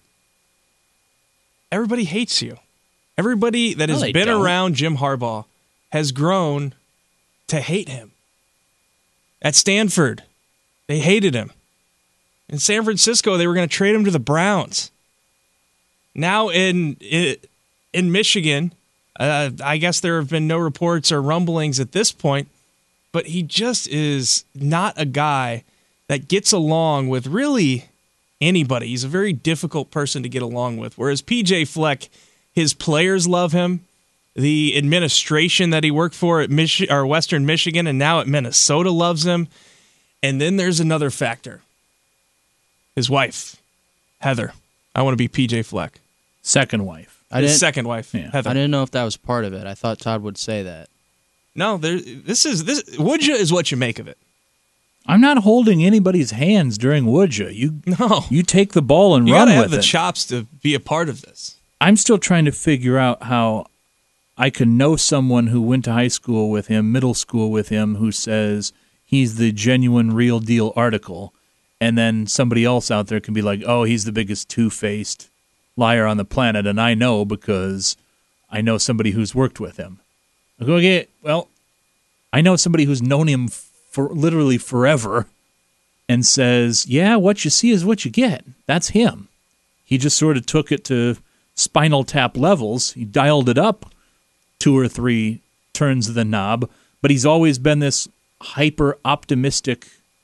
everybody hates you. Everybody that has been around Jim Harbaugh has grown to hate him. At Stanford, they hated him. In San Francisco, they were going to trade him to the Browns. Now in Michigan, I guess there have been no reports or rumblings at this point, but he just is not a guy that gets along with really anybody. He's a very difficult person to get along with, whereas P.J. Fleck, his players love him. The administration that he worked for at Western Michigan and now at Minnesota loves him. And then there's another factor. His wife, Heather. I want to be P.J. Fleck. Second wife. His second wife, yeah. Heather. I didn't know if that was part of it. I thought Todd would say that. No, this would you is what you make of it. I'm not holding anybody's hands during would you. You take the ball and run with it. You got to have the chops to be a part of this. I'm still trying to figure out how I can know someone who went to high school with him, middle school with him, who says he's the genuine, real deal article, and then somebody else out there can be like, oh, he's the biggest two-faced liar on the planet, and I know because I know somebody who's worked with him. I go, okay, well, I know somebody who's known him for literally forever and says, yeah, what you see is what you get. That's him. He just sort of took it to Spinal Tap levels. He dialed it up 2 or 3 turns of the knob, but he's always been this hyper-optimistic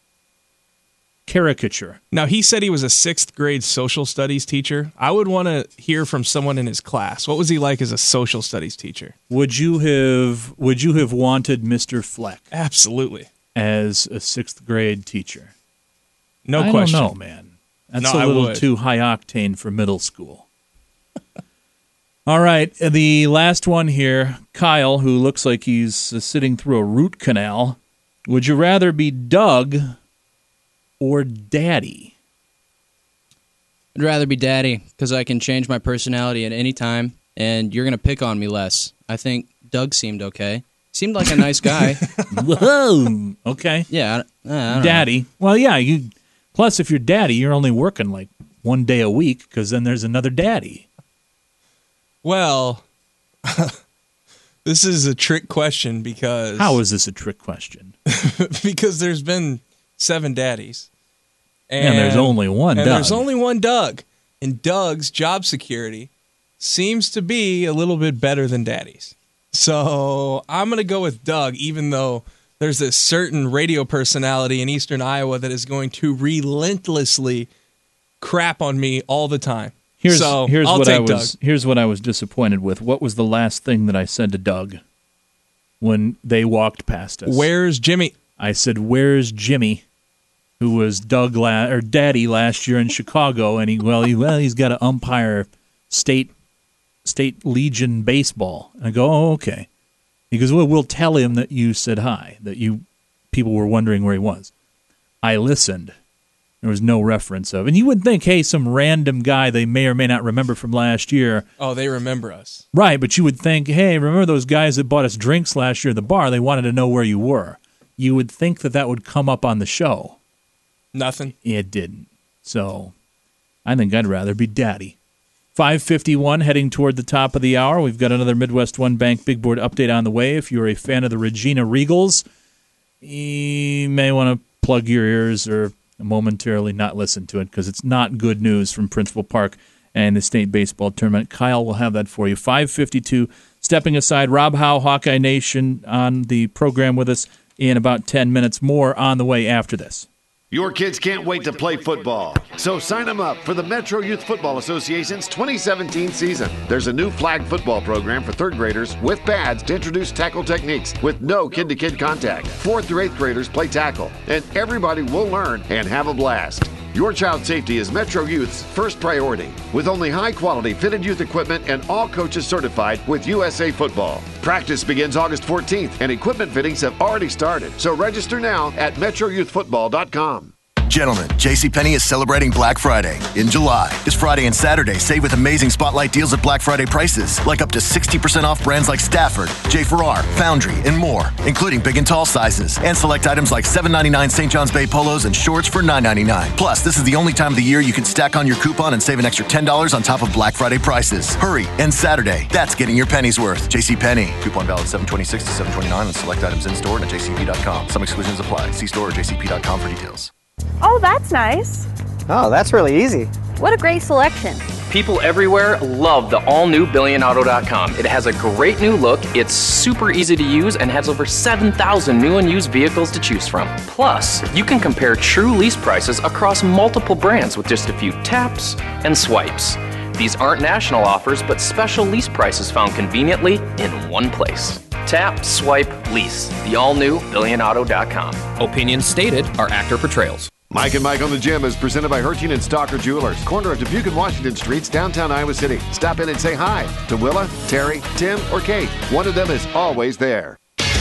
caricature. Now, he said he was a 6th grade social studies teacher. I would want to hear from someone in his class. What was he like as a social studies teacher? Would you have wanted Mr. Fleck? Absolutely. As a 6th grade teacher? No question. I don't know, man. That's a little too high octane for middle school. All right, the last one here, Kyle, who looks like he's sitting through a root canal. Would you rather be Doug or daddy? I'd rather be daddy because I can change my personality at any time, and you're going to pick on me less. I think Doug seemed okay. Seemed like a nice guy. Whoa. Okay. Yeah. I don't daddy. know. Well, yeah. Plus, if you're daddy, you're only working like 1 day a week because then there's another daddy. Well, this is a trick question because... How is this a trick question? Because there's been 7 daddies. And there's only one Doug. And there's only one Doug. And Doug's job security seems to be a little bit better than Daddy's. So I'm going to go with Doug, even though there's this certain radio personality in Eastern Iowa that is going to relentlessly crap on me all the time. Here's I'll what take Doug. Here's what I was disappointed with. What was the last thing that I said to Doug when they walked past us? Where's Jimmy? I said, "Where's Jimmy?" Who was Daddy last year in Chicago, and he's got to umpire state Legion baseball. And I go, oh, okay. He goes, well, we'll tell him that you said hi, that people were wondering where he was. I listened. There was no reference of, and you would think, hey, some random guy they may or may not remember from last year. Oh, they remember us, right? But you would think, hey, remember those guys that bought us drinks last year at the bar? They wanted to know where you were. You would think that would come up on the show. Nothing. It didn't. So I think I'd rather be daddy. 5:51, heading toward the top of the hour. We've got another Midwest One Bank Big Board update on the way. If you're a fan of the Regina Regals, you may want to plug your ears or momentarily not listen to it because it's not good news from Principal Park and the state baseball tournament. Kyle will have that for you. 5:52, stepping aside, Rob Howe, Hawkeye Nation, on the program with us in about 10 minutes. More on the way after this. Your kids can't wait to play football, so sign them up for the Metro Youth Football Association's 2017 season. There's a new flag football program for 3rd graders with pads to introduce tackle techniques with no kid-to-kid contact. 4th through 8th graders play tackle, and everybody will learn and have a blast. Your child's safety is Metro Youth's first priority, with only high-quality fitted youth equipment and all coaches certified with USA Football. Practice begins August 14th, and equipment fittings have already started, so register now at metroyouthfootball.com. Gentlemen, JCPenney is celebrating Black Friday in July. This Friday and Saturday, save with amazing spotlight deals at Black Friday prices, like up to 60% off brands like Stafford, J. Farrar, Foundry, and more, including big and tall sizes, and select items like $7.99 St. John's Bay polos and shorts for $9.99. Plus, this is the only time of the year you can stack on your coupon and save an extra $10 on top of Black Friday prices. Hurry, and Saturday, that's getting your pennies worth. JCPenney. Coupon valid 7/26 to 7/29 on select items in store and at jcp.com. Some exclusions apply. See store or jcp.com for details. Oh, that's nice. Oh, that's really easy. What a great selection. People everywhere love the all-new BillionAuto.com. It has a great new look, it's super easy to use, and has over 7,000 new and used vehicles to choose from. Plus, you can compare true lease prices across multiple brands with just a few taps and swipes. These aren't national offers, but special lease prices found conveniently in one place. Tap, swipe, lease. The all-new BillionAuto.com. Opinions stated are actor portrayals. Mike and Mike on the Gym is presented by Hertine and Stalker Jewelers, corner of Dubuque and Washington Streets, downtown Iowa City. Stop in and say hi to Willa, Terry, Tim, or Kate. One of them is always there.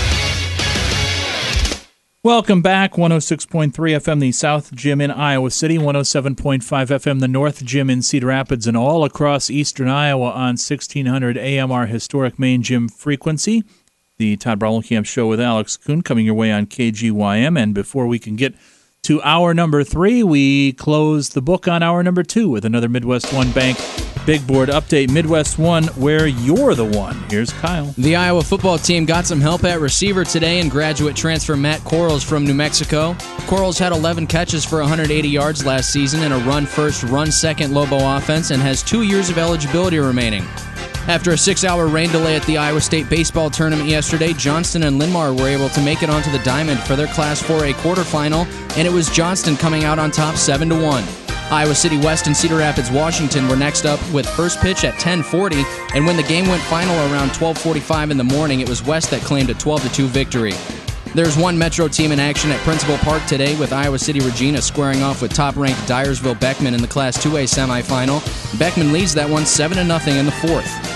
Welcome back. 106.3 FM, the South Gym in Iowa City. 107.5 FM, the North Gym in Cedar Rapids, and all across eastern Iowa on 1600 AM, our historic main gym frequency. The Todd Brommelkamp Show with Alex Kuhn coming your way on KGYM. And before we can get to hour number 3, we close the book on hour number 2 with another Midwest One Bank Big Board update. Midwest One, where you're the one. Here's Kyle. The Iowa football team got some help at receiver today in graduate transfer Matt Quarles from New Mexico. Quarles had 11 catches for 180 yards last season in a run-first, run-second Lobo offense and has 2 years of eligibility remaining. After a 6-hour rain delay at the Iowa State baseball tournament yesterday, Johnston and Linmar were able to make it onto the diamond for their Class 4A quarterfinal, and it was Johnston coming out on top 7-1. Iowa City West and Cedar Rapids, Washington were next up with first pitch at 10:40, and when the game went final around 12:45 in the morning, it was West that claimed a 12-2 victory. There's one Metro team in action at Principal Park today with Iowa City Regina squaring off with top-ranked Dyersville Beckman in the Class 2A semifinal. Beckman leads that one 7-0 in the 4th.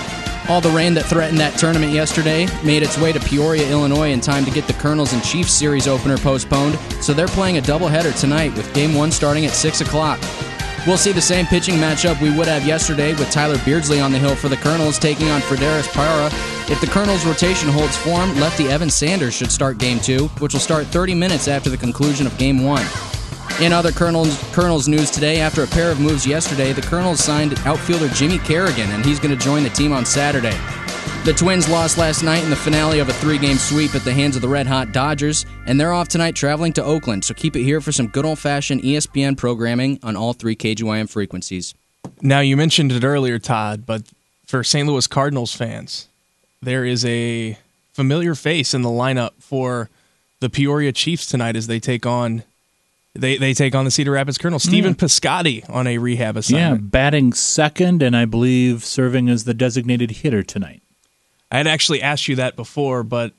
All the rain that threatened that tournament yesterday made its way to Peoria, Illinois in time to get the Colonels and Chiefs series opener postponed, so they're playing a doubleheader tonight with Game 1 starting at 6 o'clock. We'll see the same pitching matchup we would have yesterday with Tyler Beardsley on the hill for the Colonels taking on Frederis Parra. If the Colonels' rotation holds form, lefty Evan Sanders should start Game 2, which will start 30 minutes after the conclusion of Game 1. In other Colonels news today, after a pair of moves yesterday, the Colonels signed outfielder Jimmy Kerrigan, and he's going to join the team on Saturday. The Twins lost last night in the finale of a 3-game sweep at the hands of the red-hot Dodgers, and they're off tonight traveling to Oakland, so keep it here for some good old-fashioned ESPN programming on all 3 KGYM frequencies. Now, you mentioned it earlier, Todd, but for St. Louis Cardinals fans, there is a familiar face in the lineup for the Peoria Chiefs tonight as they take on They take on the Cedar Rapids Colonels. Stephen Piscotty on a rehab assignment. Yeah, batting second, and I believe serving as the designated hitter tonight. I had actually asked you that before, but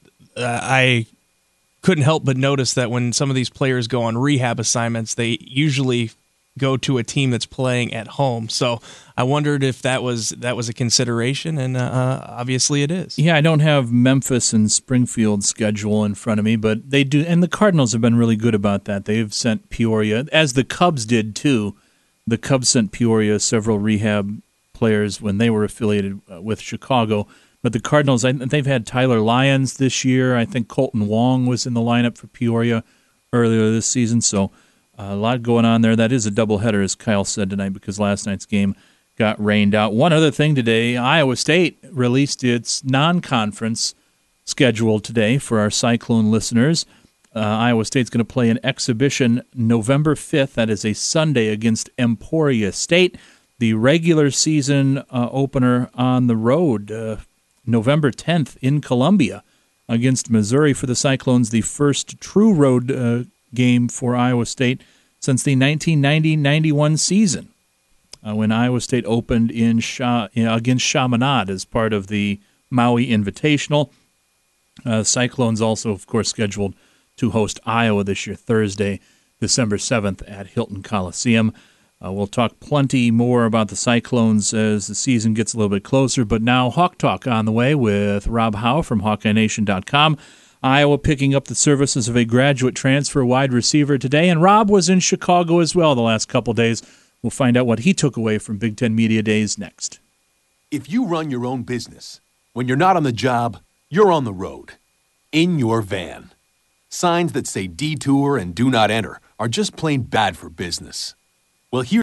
I couldn't help but notice that when some of these players go on rehab assignments, they usually go to a team that's playing at home. So I wondered if that was a consideration, and obviously it is. Yeah, I don't have Memphis and Springfield's schedule in front of me, but they do, and the Cardinals have been really good about that. They've sent Peoria, as the Cubs did too. The Cubs sent Peoria several rehab players when they were affiliated with Chicago. But the Cardinals, they've had Tyler Lyons this year. I think Colton Wong was in the lineup for Peoria earlier this season. So a lot going on there. That is a doubleheader, as Kyle said tonight, because last night's game got rained out. One other thing today, Iowa State released its non-conference schedule today for our Cyclone listeners. Iowa State's going to play an exhibition November 5th. That is a Sunday against Emporia State. The regular season opener on the road, November 10th in Columbia against Missouri for the Cyclones, the first true road game for Iowa State since the 1990-91 season, when Iowa State opened against Chaminade as part of the Maui Invitational. Cyclones also, of course, scheduled to host Iowa this year, Thursday, December 7th at Hilton Coliseum. We'll talk plenty more about the Cyclones as the season gets a little bit closer, but now Hawk Talk on the way with Rob Howe from HawkeyeNation.com. Iowa picking up the services of a graduate transfer wide receiver today, and Rob was in Chicago as well the last couple days. We'll find out what he took away from Big Ten Media Days next. If you run your own business, when you're not on the job, you're on the road, in your van. Signs that say detour and do not enter are just plain bad for business. Well, here